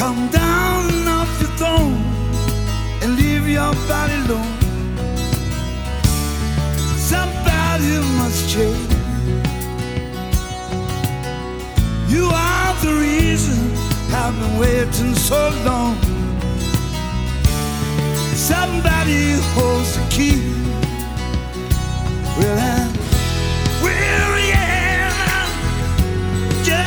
Come down off your throne and leave your body alone. Somebody must change. You are the reason I've been waiting so long. Somebody